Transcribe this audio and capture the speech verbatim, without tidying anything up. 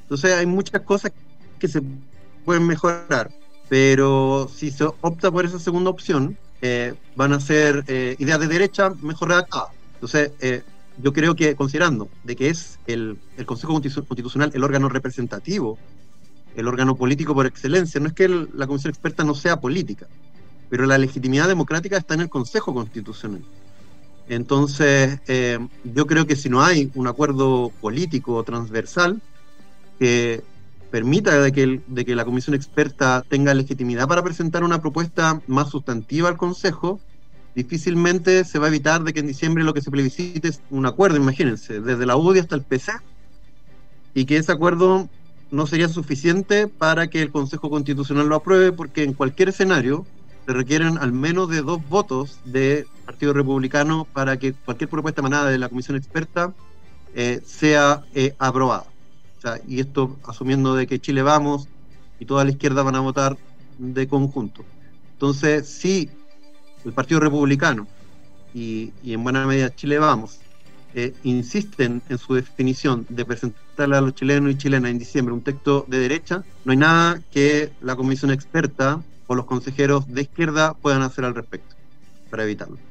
Entonces hay muchas cosas que se pueden mejorar, pero si se opta por esa segunda opción, eh, van a ser eh, ideas de derecha mejor redactadas. Entonces, eh, yo creo que considerando de que es el, el Consejo Constitucional el órgano representativo, el órgano político por excelencia, no es que el, la comisión experta no sea política, pero la legitimidad democrática está en el Consejo Constitucional. Entonces, eh, yo creo que si no hay un acuerdo político transversal que permita de que, el, de que la comisión experta tenga legitimidad para presentar una propuesta más sustantiva al Consejo, difícilmente se va a evitar de que en diciembre lo que se plebiscite es un acuerdo, imagínense, desde la U D I hasta el P C, y que ese acuerdo no sería suficiente para que el Consejo Constitucional lo apruebe, porque en cualquier escenario se requieren al menos de dos votos del Partido Republicano para que cualquier propuesta emanada de la comisión experta eh, sea eh, aprobada. O sea, y esto asumiendo de que Chile Vamos y toda la izquierda van a votar de conjunto. Entonces, si el Partido Republicano y, y en buena medida Chile Vamos eh, insisten en su definición de presentarle a los chilenos y chilenas en diciembre un texto de derecha, no hay nada que la comisión experta o los consejeros de izquierda puedan hacer al respecto para evitarlo.